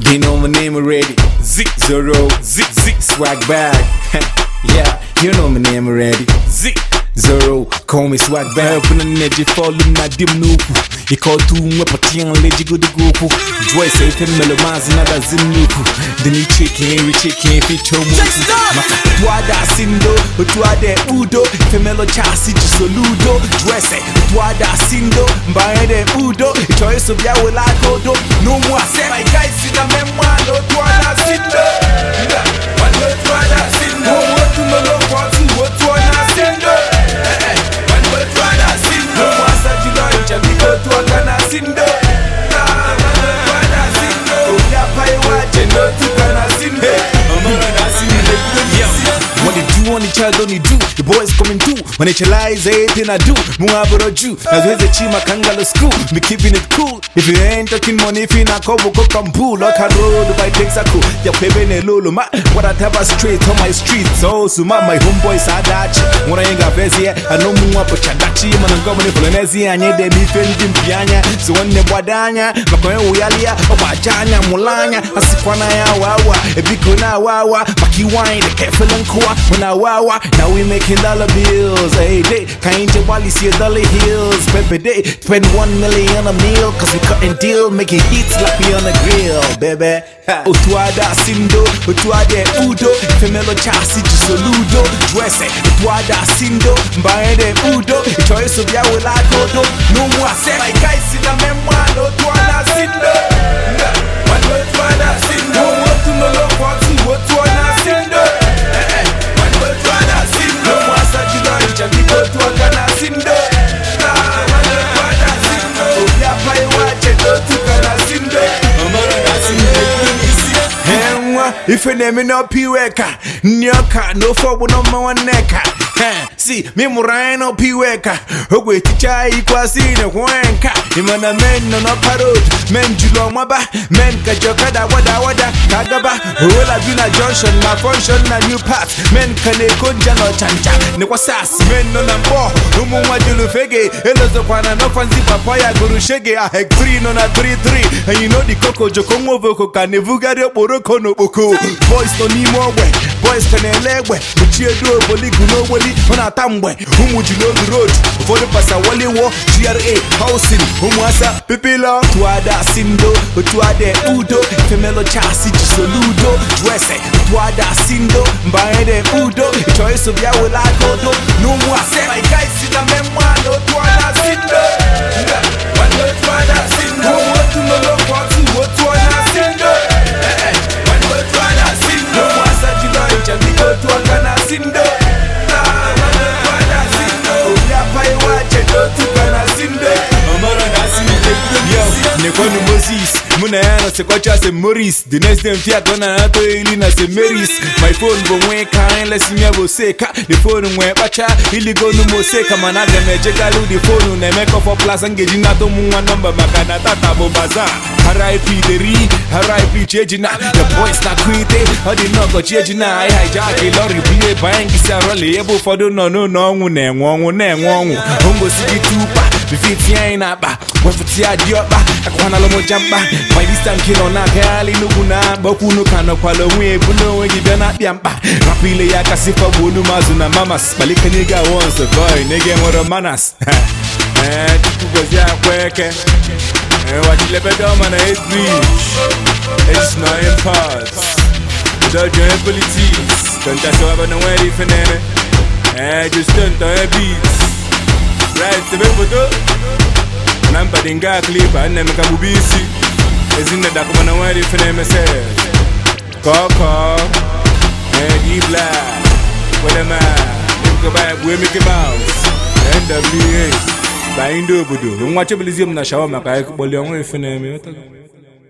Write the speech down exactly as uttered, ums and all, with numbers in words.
They know my name already. Zig Zero, Zig Zig swag bag. Yeah, you know my name already. Zig Zero, call me swag bag. Open the net, you fall in my dim noob. You call two me patin let you go to group. Joy say ten melomans another zin noob. Then you chicken, we chicken, fit your move. Wada sindo, utwade udo. Femelo chasi jisoludo. Joy say, wada sindo, mbaede udo. Choice of ya will I go do. No more say my guys in the memoir, no wada sindo. What wada sindo? What to no look what to what wada sindo? What wada sindo? What's that you like? Just go to a Ghana sindo. Wada sindo. Ya pay watch and not to Ghana sindo. What they do on the child only do. The boys coming through. When they chalize everything I do. Muabro Jew. As well as the chima kangalo school. Me keeping it cool. If you ain't talking money, if you not come go come pool. Like a road by Texaco. Ya pebe ne lolo ma. What I have a straight on my street. So so my my homeboys are dachi. When I ain't got busy, I know more but chadachi. Man I'm going for Lenezi and ye de mi fendi pianya. So when the wadanya, makoe uyalia, obajanya mulanya. Asikwana ya wawa. Ebiko na wawa. Maki wine the careful and koa. When I wawa, now we making dollar bills. Hey day, can't you wally see a dollar hills? Pepe day, spend one million a meal. Cause we cutting deal, making hits like we on the grill, baby. Utuada sindo, utuade udo. Femelo chasi jisoludo. Dresse, utuada sindo, mbaede udo. Choice of ya will I go do. No more say my guys in the memoir, no utuada sindo. What utuada sindo? What to no look what to what utuada sindo? If you name me no piweka, nyoka, no for no more neka. See, me murai no piweka. Ogwe ticha ikwa sine huenka. Imana men no no parod. Men julo maba. Men kajoka da wada wada. Kagaba. Ola bina junction. Na function na new path. Men kane konja no chancha. Ne wasas. Men no nambo. Umu wajulu fege. Elozo kwana no fanzi papaya guru shege. A hek three no na three three. And you know the koko jokongo voko kane vugari oporoko no boko. Boys no ni more way. Boys kane legwe. Uchie do boli guno woli. Ona tambwe. Umu julo the road. For the pasa wali wo. G R A housing. Umu asa pipila. Tuada sindo. Tuade udo. Femelo chasi jisoludo. Dresse. Tuada sindo. Mbaede udo. Choice of ya will I go do. No more say my guys in the memoir. No tuada sindo. What no tuada sindo? What to no look what to what tuada sindo? What no tuada sindo? What's that you like? Just go to a Ghana sindo. Nekwanu Moses, muna yana se kwacha se Maurice. The next time fiat wana nato ili na se Maris. My phone go mwe kain lesi mya go seka. The phone mwe bacha ili go numo seka. Managa meje galu the phone ne make up plus angeji nato mwa number makana tata bo baza. R I P Deri, R I P Chejina. The boys na kwite, hadi no go Chejina. I hijack a lorry play bangi sa role ebo fodo no no no ngune ngwangu ne ngwangu. Hongo sigi tupa, bifiti aina ba. Wafuti adioba. Akwana lomo jamba. By this time kino na kali nukuna. Boku nukano kwa lomwe buno wengi bena biamba. Rapile ya kasifa bonu mazuna mamas. Balika nigga once a boy, nigga moro manas. Eh, tuku gozi ya kweke. Eh, wachile bedo mana hate bridge. It's not in parts. Without your abilities. Don't just have no way for nene. Eh, just don't have beats. Right, to be photo. Nampa dinga klipa ane meka bubisi. Ezine da kuma na wari fene mese. Koko Eddie Black Where am I? Nimka baya buwe Mickey Mouse N W A Ba indo budu Mwache bilizium na shawama kaya kuboli yongo ifene mi